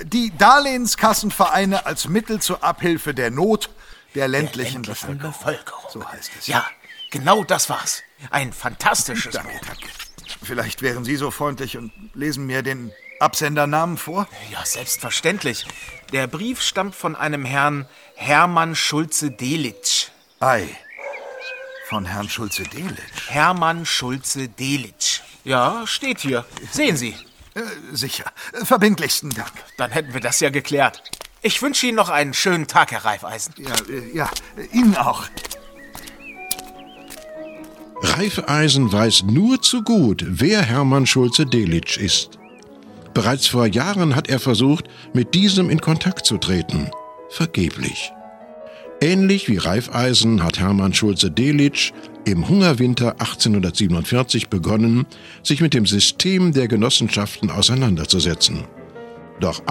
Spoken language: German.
Die Darlehenskassenvereine als Mittel zur Abhilfe der Not der ländlichen Bevölkerung. So heißt es. Ja, genau das war's. Ein fantastisches Buch. Danke. Vielleicht wären Sie so freundlich und lesen mir den Absendernamen vor? Ja, selbstverständlich. Der Brief stammt von einem Herrn Hermann Schulze-Delitzsch. Ei, von Herrn Schulze-Delitzsch. Hermann Schulze-Delitzsch. Ja, steht hier. Sehen Sie. Sicher. Verbindlichsten Dank. Dann hätten wir das ja geklärt. Ich wünsche Ihnen noch einen schönen Tag, Herr Reifeisen. Ja, Ihnen auch. Reifeisen weiß nur zu gut, wer Hermann Schulze-Delitzsch ist. Bereits vor Jahren hat er versucht, mit diesem in Kontakt zu treten. Vergeblich. Ähnlich wie Reifeisen hat Hermann Schulze-Delitzsch im Hungerwinter 1847 begonnen, sich mit dem System der Genossenschaften auseinanderzusetzen. Doch